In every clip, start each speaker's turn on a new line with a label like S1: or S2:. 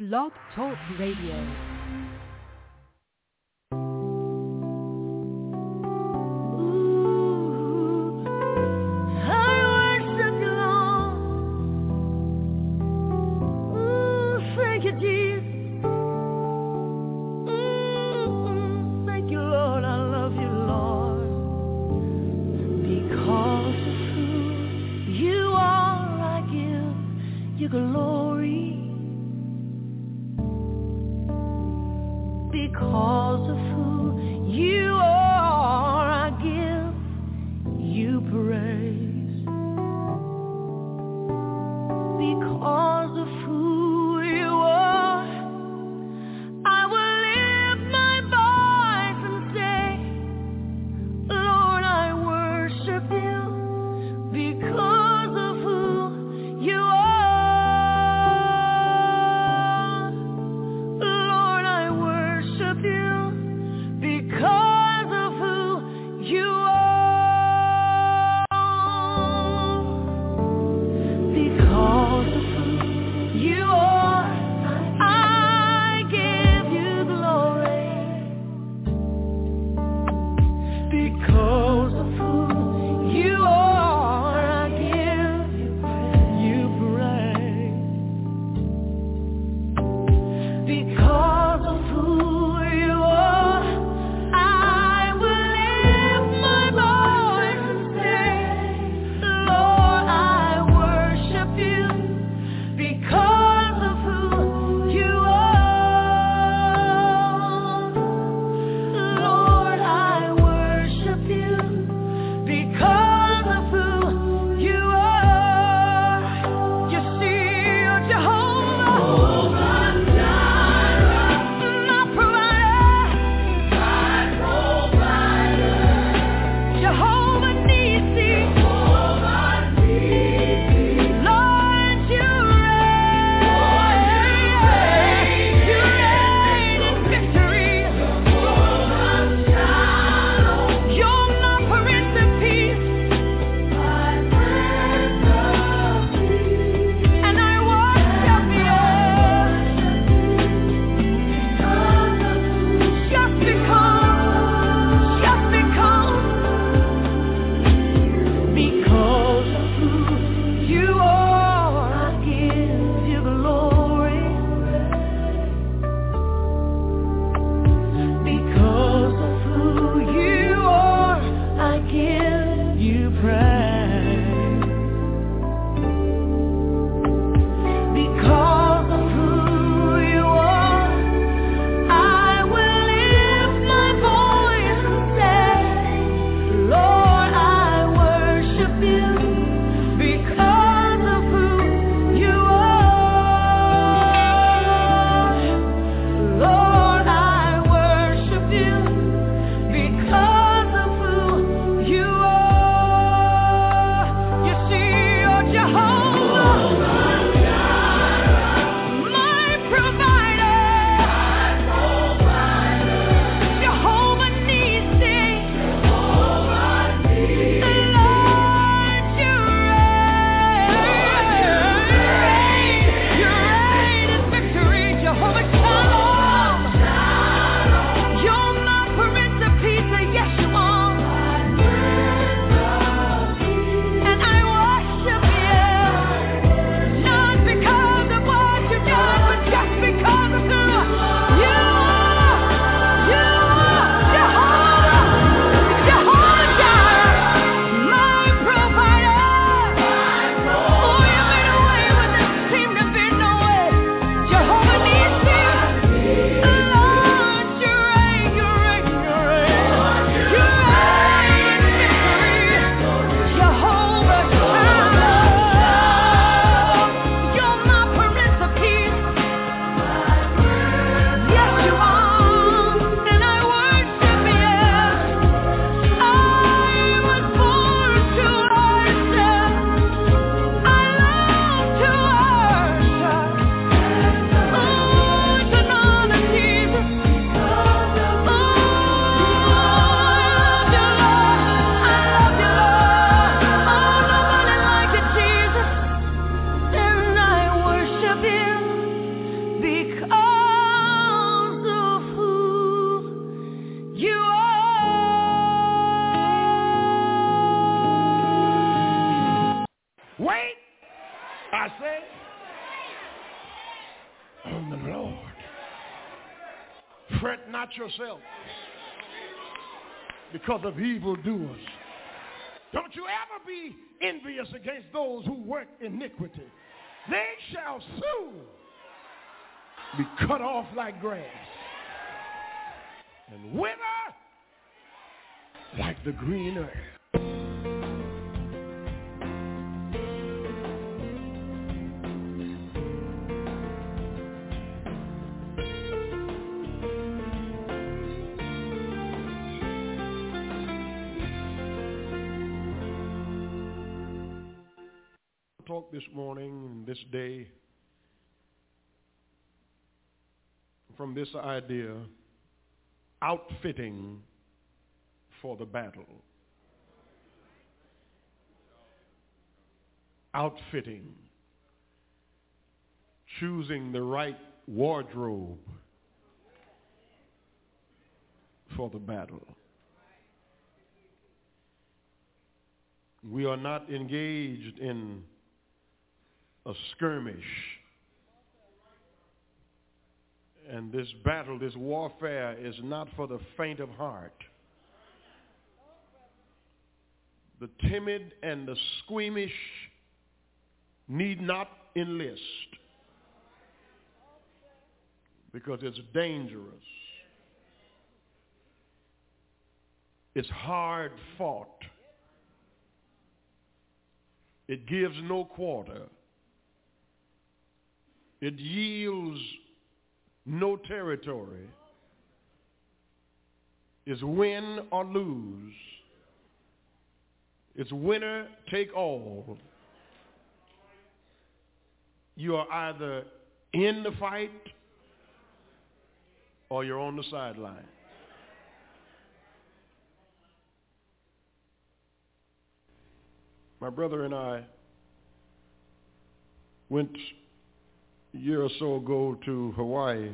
S1: Blog Talk Radio.
S2: Because on the Lord. Fret not yourself because of evildoers. Don't you ever be envious against those who work iniquity. They shall soon be cut off like grass and wither like the green earth. Talk this morning and this day from this idea, outfitting for the battle. Outfitting. Choosing the right wardrobe for the battle. We are not engaged in a skirmish. And this battle, this warfare is not for the faint of heart. The timid and the squeamish need not enlist because it's dangerous. It's hard fought. It gives no quarter. It yields no territory. It's win or lose. It's winner take all. You are either in the fight or you're on the sideline. My brother and I went a year or so ago to Hawaii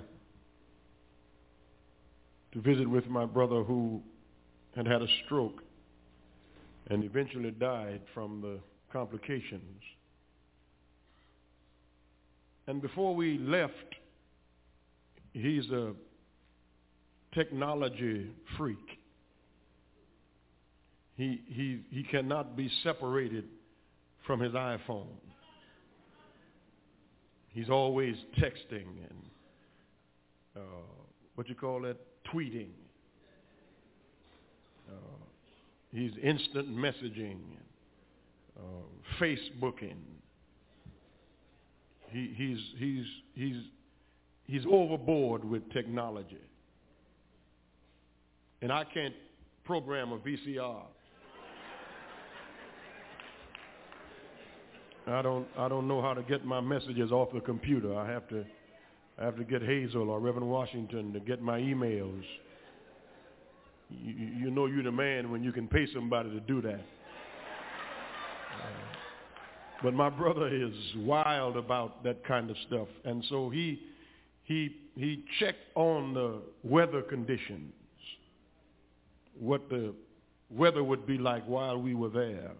S2: to visit with my brother who had had a stroke and eventually died from the complications. And before we left, he's a technology freak. He cannot be separated from his iPhone. He's always texting and what you call that, tweeting. He's instant messaging, Facebooking. He's overboard with technology, and I can't program a VCR. I don't know how to get my messages off the computer. I have to get Hazel or Reverend Washington to get my emails. You know you're the man when you can pay somebody to do that. But my brother is wild about that kind of stuff, and so he checked on the weather conditions, what the weather would be like while we were there.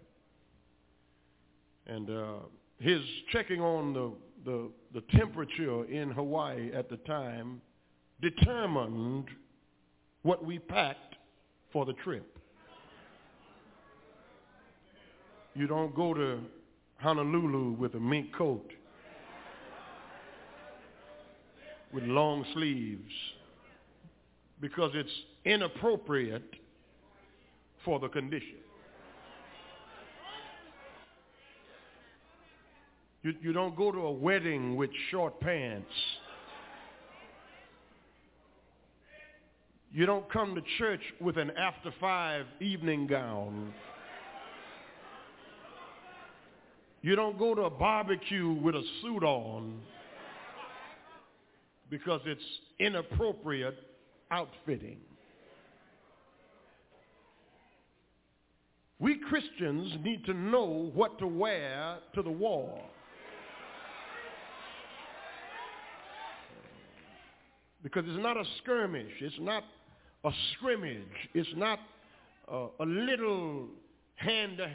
S2: And his checking on the temperature in Hawaii at the time determined what we packed for the trip. You don't go to Honolulu with a mink coat with long sleeves because it's inappropriate for the condition. You don't go to a wedding with short pants. You don't come to church with an after 5 evening gown. You don't go to a barbecue with a suit on because it's inappropriate outfitting. We Christians need to know what to wear to the war. Because it's not a skirmish, it's not a scrimmage, it's not a little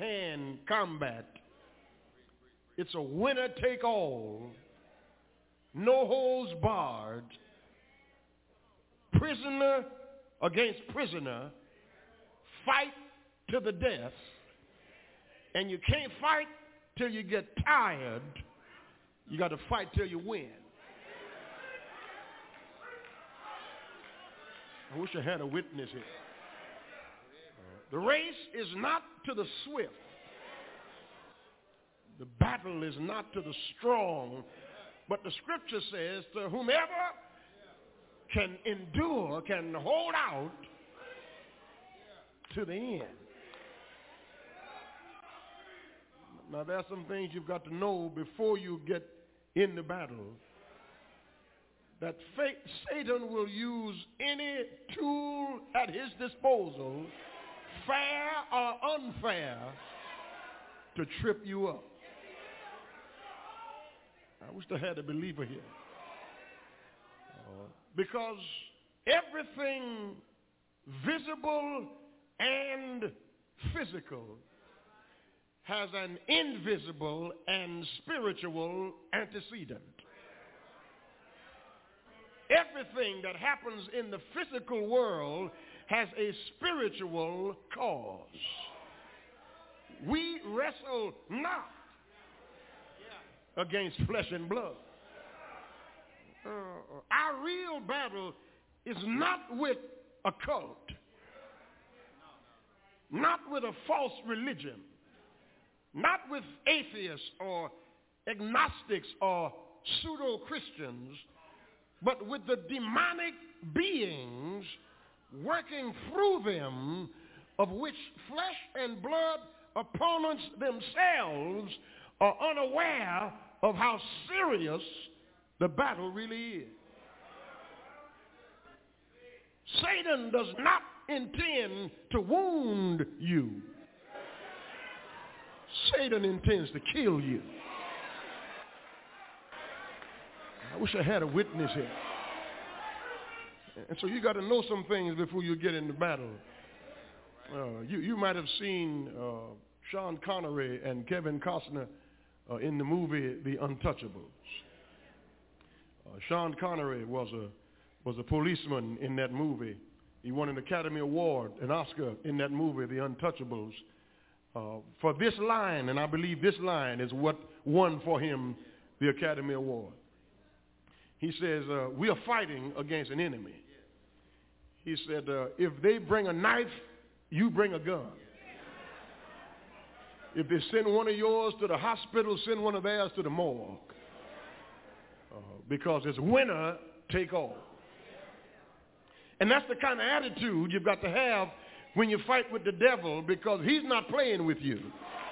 S2: hand-to-hand combat. It's a winner-take-all no holds barred, prisoner against prisoner, fight to the death, and you can't fight till you get tired. You got to fight till you win. I wish I had a witness here. The race is not to the swift. The battle is not to the strong. But the scripture says to whomever can endure, can hold out to the end. Now, there are some things you've got to know before you get in the battle. That Satan will use any tool at his disposal, fair or unfair, to trip you up. I wish I had a believer here. Because everything visible and physical has an invisible and spiritual antecedent. Everything that happens in the physical world has a spiritual cause. We wrestle not against flesh and blood. Our real battle is not with a cult, not with a false religion, not with atheists or agnostics or pseudo-Christians, but with the demonic beings working through them, of which flesh and blood opponents themselves are unaware of how serious the battle really is. Satan does not intend to wound you. Satan intends to kill you. I wish I had a witness here. And so you got to know some things before you get into battle. You might have seen Sean Connery and Kevin Costner in the movie The Untouchables. Sean Connery was a policeman in that movie. He won an Academy Award, an Oscar in that movie, The Untouchables, for this line, and I believe this line is what won for him the Academy Award. He says, we are fighting against an enemy. He said, if they bring a knife, you bring a gun. If they send one of yours to the hospital, send one of theirs to the morgue. Because it's winner take all. And that's the kind of attitude you've got to have when you fight with the devil, because he's not playing with you.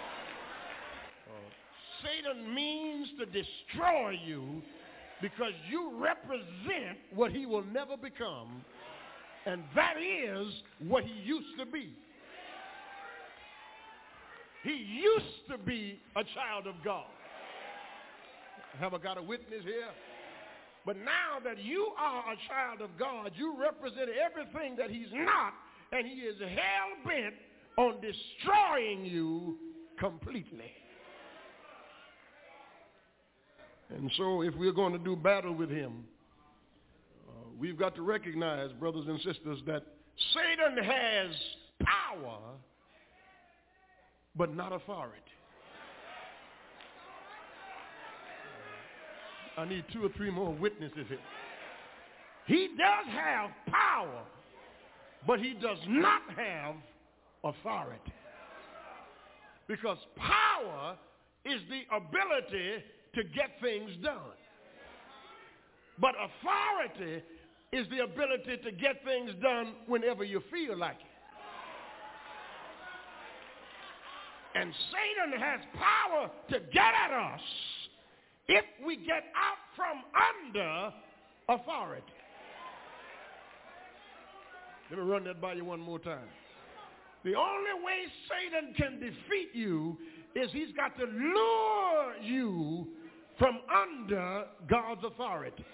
S2: Satan means to destroy you because you represent what he will never become, and that is what he used to be. He used to be a child of God. Have I got a witness here? But now that you are a child of God, you represent everything that he's not, and he is hell-bent on destroying you completely. And so if we're going to do battle with him, we've got to recognize, brothers and sisters, that Satan has power, but not authority. I need 2 or 3 more witnesses here. He does have power, but he does not have authority. Because power is the ability to get things done. But authority is the ability to get things done whenever you feel like it. And Satan has power to get at us if we get out from under authority. Let me run that by you one more time. The only way Satan can defeat you is he's got to lure you from under God's authority.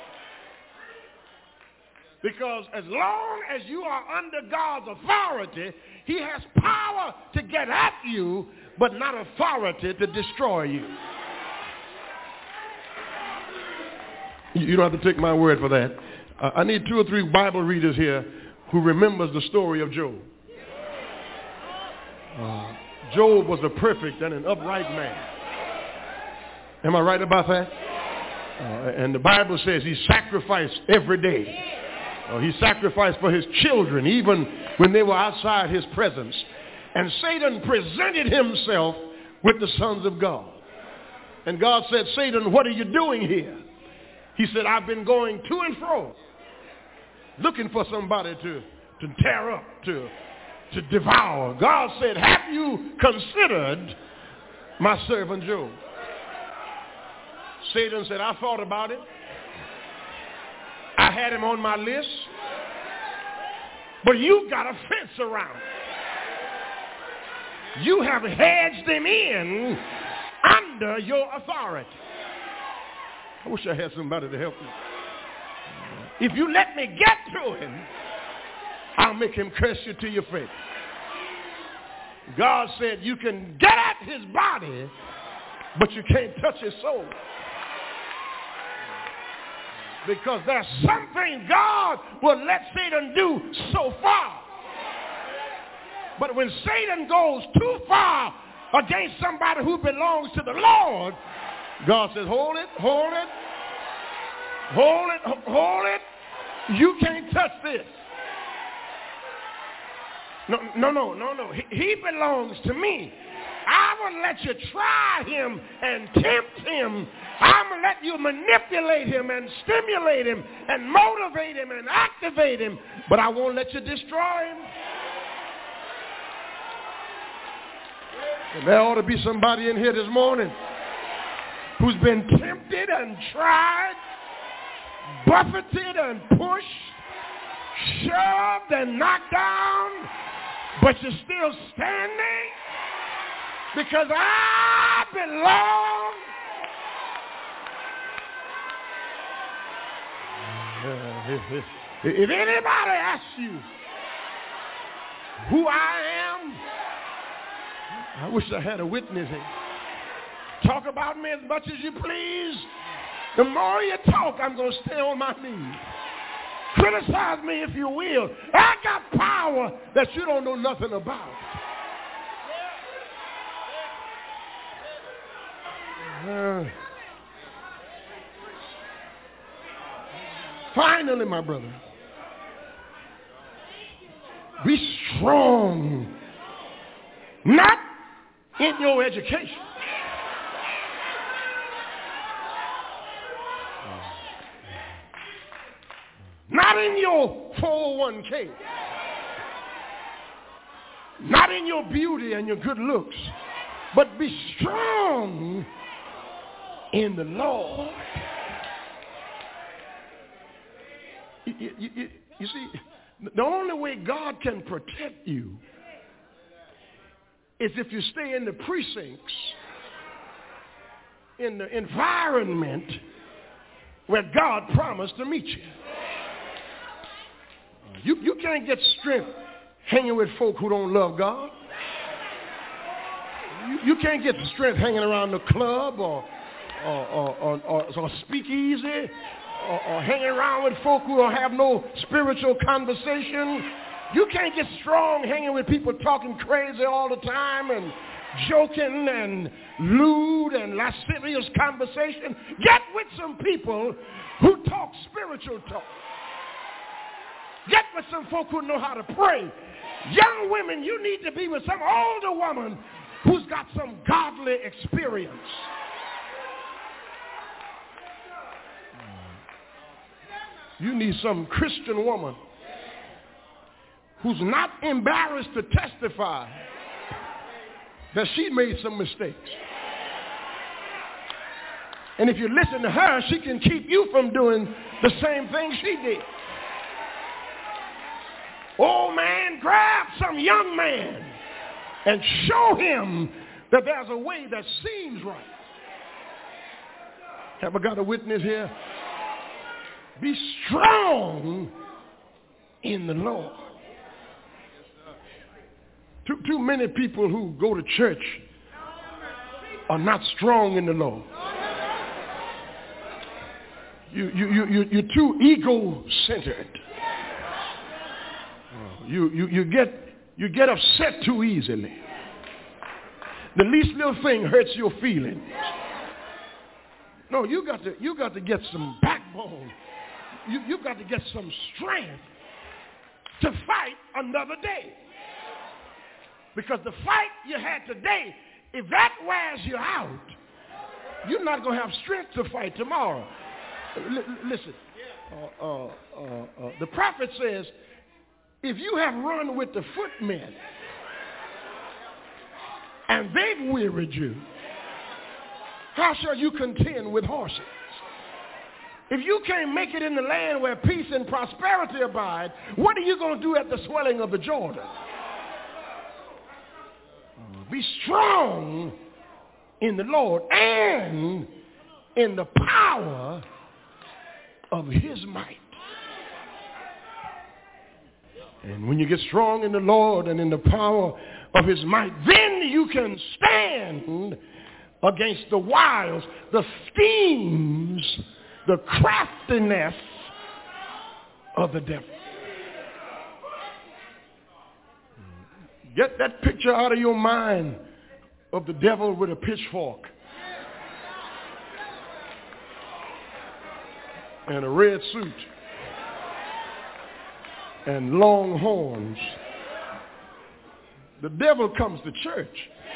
S2: Because as long as you are under God's authority, he has power to get at you, but not authority to destroy you. You don't have to take my word for that. I need 2 or 3 Bible readers here who remembers the story of Job. Job was a perfect and an upright man. Am I right about that? And the Bible says he sacrificed every day. He sacrificed for his children even when they were outside his presence. And Satan presented himself with the sons of God. And God said, Satan, what are you doing here? He said, I've been going to and fro, looking for somebody to tear up, to devour. God said, have you considered my servant Job? Satan said, I thought about it. I had him on my list. But you got a fence around him. You have hedged him in under your authority. I wish I had somebody to help me. If you let me get to him, I'll make him curse you to your face. God said you can get at his body, but you can't touch his soul. Because there's something God will let Satan do so far. But when Satan goes too far against somebody who belongs to the Lord, God says, hold it, hold it, hold it, hold it. You can't touch this. No. He belongs to me. I will let you try him and tempt him. I'm going to let you manipulate him and stimulate him and motivate him and activate him. But I won't let you destroy him. And there ought to be somebody in here this morning who's been tempted and tried, buffeted and pushed, shoved and knocked down, but you're still standing because I belong. If anybody asks you who I am, I wish I had a witness here. Talk about me as much as you please. The more you talk, I'm going to stay on my knees. Criticize me if you will. I got power that you don't know nothing about. Finally, my brother, be strong, not in your education. Not in your 401k. Not in your beauty and your good looks. But be strong in the Lord. You see, the only way God can protect you is if you stay in the precincts, in the environment where God promised to meet you. You can't get strength hanging with folk who don't love God. You can't get strength hanging around the club or speakeasy or hanging around with folk who don't have no spiritual conversation. You can't get strong hanging with people talking crazy all the time and joking and lewd and lascivious conversation. Get with some people who talk spiritual talk. Get with some folk who know how to pray. Young women, you need to be with some older woman who's got some godly experience. You need some Christian woman who's not embarrassed to testify that she made some mistakes. And if you listen to her, she can keep you from doing the same thing she did. Old man, grab some young man and show him that there's a way that seems right. Have I got a witness here? Be strong in the Lord. Too many people who go to church are not strong in the Lord. You're too ego-centered. You get upset too easily. The least little thing hurts your feelings. No, you got to get some backbone. You've got to get some strength to fight another day. Because the fight you had today, if that wears you out, you're not going to have strength to fight tomorrow. Listen, the prophet says, if you have run with the footmen and they've wearied you, how shall you contend with horses? If you can't make it in the land where peace and prosperity abide, what are you going to do at the swelling of the Jordan? Be strong in the Lord and in the power of his might. And when you get strong in the Lord and in the power of his might, then you can stand against the wiles, the schemes, the craftiness of the devil. Get that picture out of your mind of the devil with a pitchfork and a red suit and long horns. The devil comes to church.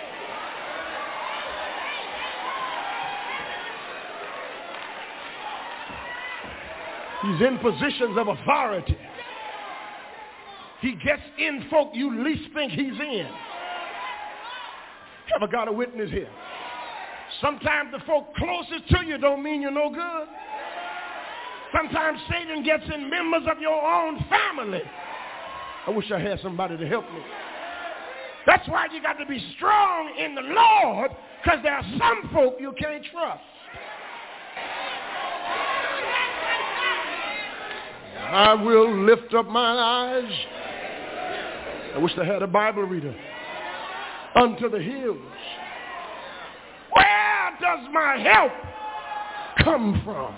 S2: He's in positions of authority. He gets in folk you least think he's in. Have I got a witness here? Sometimes the folk closest to you don't mean you're no good. Sometimes Satan gets in members of your own family. I wish I had somebody to help me. That's why you got to be strong in the Lord, because there are some folk you can't trust. I will lift up mine eyes. I wish I had a Bible reader. Unto the hills. Where does my help come from?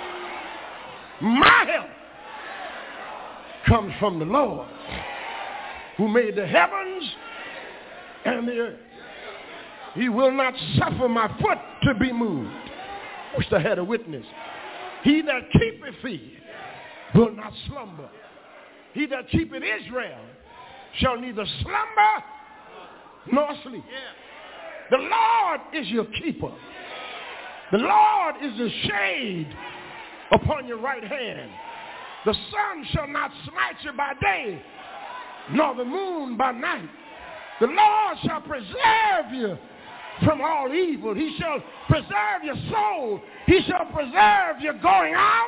S2: My help comes from the Lord, who made the heavens and the earth. He will not suffer my foot to be moved. I wish I had a witness. He that keepeth thee will not slumber. He that keepeth Israel shall neither slumber nor sleep. The Lord is your keeper. The Lord is the shade upon your right hand. The sun shall not smite you by day, nor the moon by night. The Lord shall preserve you from all evil. He shall preserve your soul. He shall preserve your going out,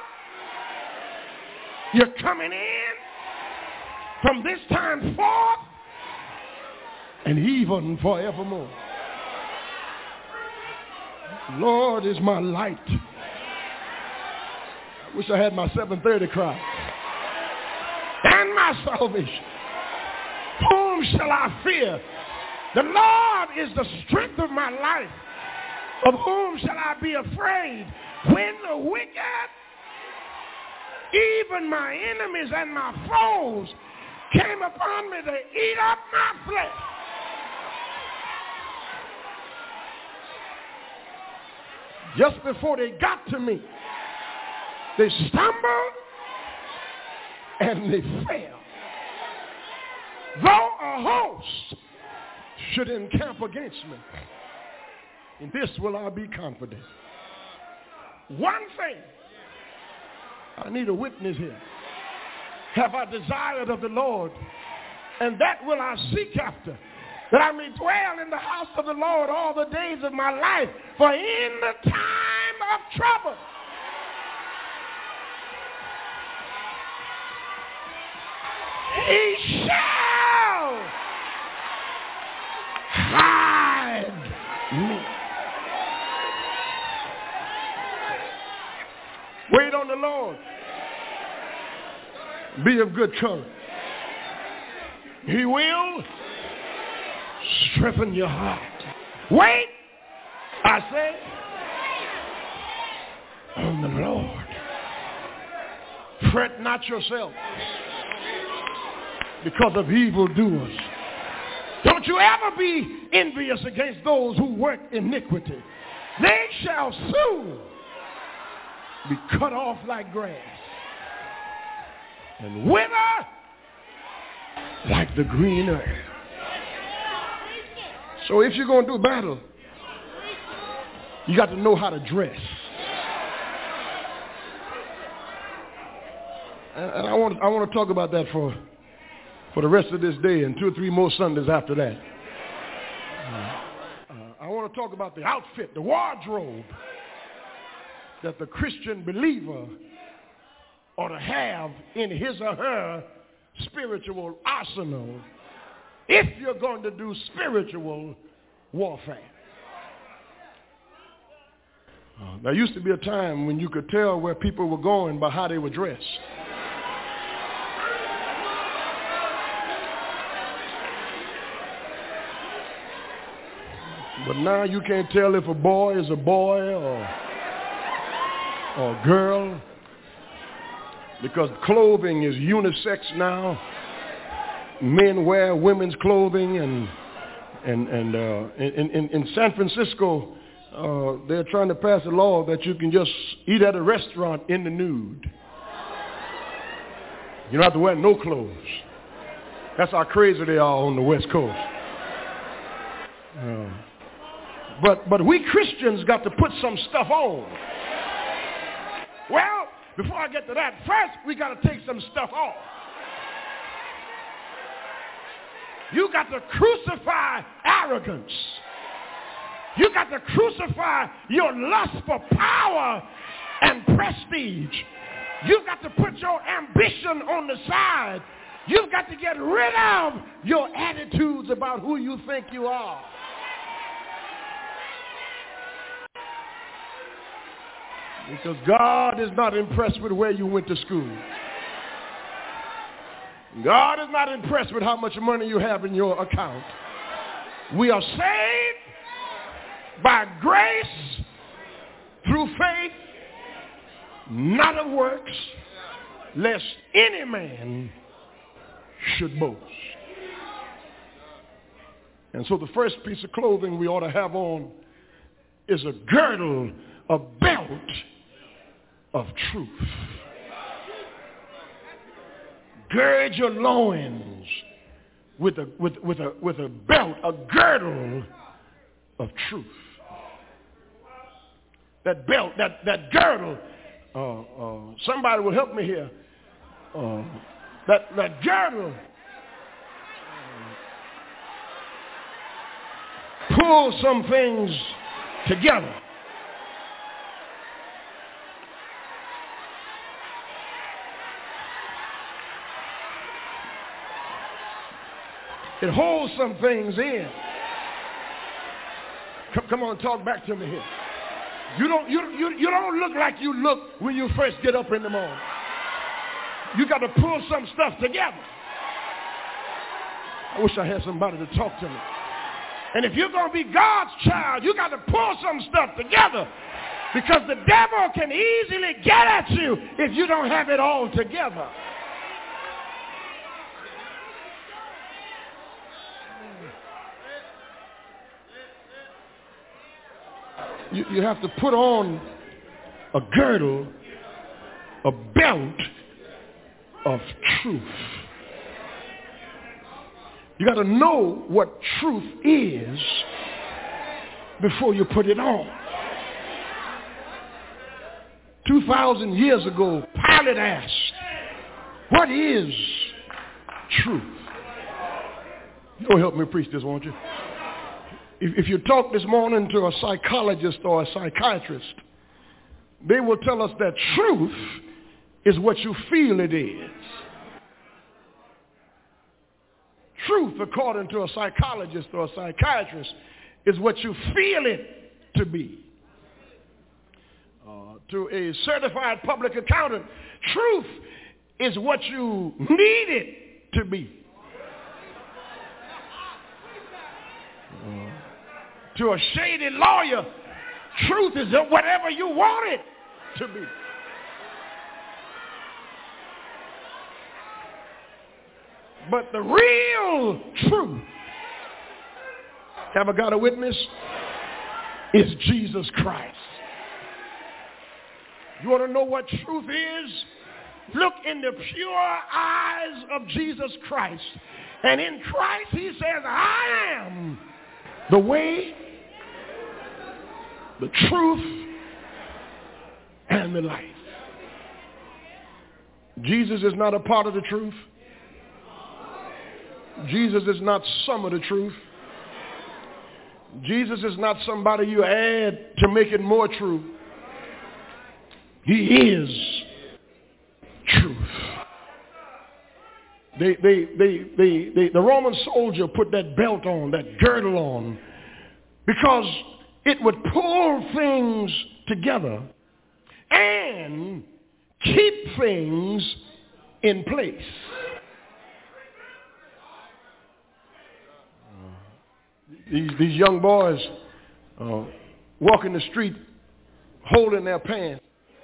S2: your coming in, from this time forth, and even forevermore. Lord is my light. I wish I had my 7:30 cry. And my salvation. Whom shall I fear? The Lord is the strength of my life. Of whom shall I be afraid? When the wicked, even my enemies and my foes, came upon me to eat up my flesh. Just before they got to me, they stumbled and they fell. Though a host should encamp against me, in this will I be confident. One thing, I need a witness here. Have I desired of the Lord, and that will I seek after, that I may dwell in the house of the Lord all the days of my life, for in the time of trouble he shall hide me. Wait on the Lord. Be of good courage. He will strengthen your heart. Wait, I say, on the Lord. Fret not yourself because of evildoers. Don't you ever be envious against those who work iniquity. They shall soon be cut off like grass and wither like the green earth. So if you're going to do battle, you got to know how to dress. And I want to talk about that for the rest of this day and 2 or 3 more Sundays after that. I want to talk about the outfit, the wardrobe that the Christian believer ought to have in his or her spiritual arsenal if you're going to do spiritual warfare. There used to be a time when you could tell where people were going by how they were dressed. But now you can't tell if a boy is a boy or a girl, because clothing is unisex now. Men wear women's clothing, and in San Francisco, they're trying to pass a law that you can just eat at a restaurant in the nude. You don't have to wear no clothes. That's how crazy they are on the West Coast. But we Christians got to put some stuff on. Well, before I get to that, first we got to take some stuff off. You got to crucify arrogance. You got to crucify your lust for power and prestige. You've got to put your ambition on the side. You've got to get rid of your attitudes about who you think you are. Because God is not impressed with where you went to school. God is not impressed with how much money you have in your account. We are saved by grace through faith, not of works, lest any man should boast. And so the first piece of clothing we ought to have on is a girdle, a belt of truth. Gird your loins with a belt, a girdle of truth. That belt, that girdle, somebody will help me here. That girdle pulls some things together. It holds some things in. Come on, talk back to me here. You don't look like you look when you first get up in the morning. You got to pull some stuff together. I wish I had somebody to talk to me. And if you're going to be God's child, you got to pull some stuff together, because the devil can easily get at you if you don't have it all together. You have to put on a girdle, a belt of truth. You got to know what truth is before you put it on. 2,000 years ago, Pilate asked, "What is truth?" You'll help me preach this, won't you? If you talk this morning to a psychologist or a psychiatrist, they will tell us that truth is what you feel it is. Truth, according to a psychologist or a psychiatrist, is what you feel it to be. To a certified public accountant, truth is what you need it to be. To a shady lawyer, truth is whatever you want it to be. But the real truth, have I got a witness? Is Jesus Christ. You want to know what truth is? Look in the pure eyes of Jesus Christ. And in Christ he says, I am the way, the truth, and the life. Jesus is not a part of the truth. Jesus is not some of the truth. Jesus is not somebody you add to make it more true. He is truth. The Roman soldier put that belt on, that girdle on, because it would pull things together and keep things in place. These young boys walking the street holding their pants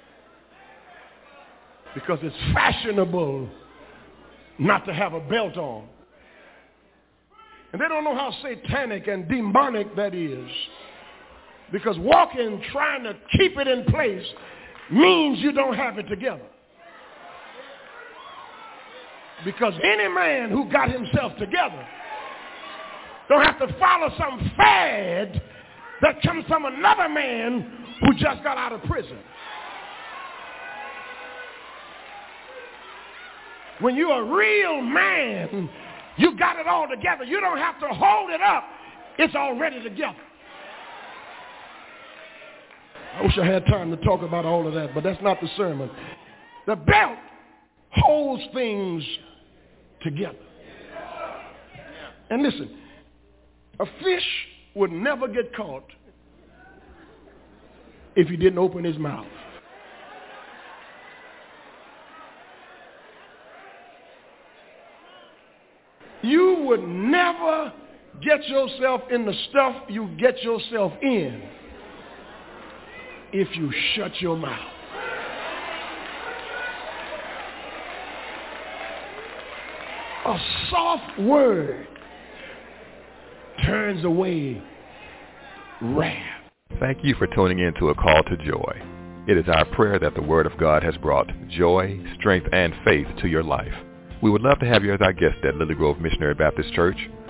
S2: because it's fashionable not to have a belt on. And they don't know how satanic and demonic that is, because walking trying to keep it in place means you don't have it together. Because any man who got himself together don't have to follow some fad that comes from another man who just got out of prison. When you're a real man, you got it all together. You don't have to hold it up. It's already together. I wish I had time to talk about all of that, but that's not the sermon. The belt holds things together. And listen, a fish would never get caught if he didn't open his mouth. You would never get yourself in the stuff you get yourself in if you shut your mouth. A soft word turns away wrath.
S3: Thank you for tuning in to A Call to Joy. It is our prayer that the Word of God has brought joy, strength, and faith to your life. We would love to have you as our guest at Lily Grove Missionary Baptist Church.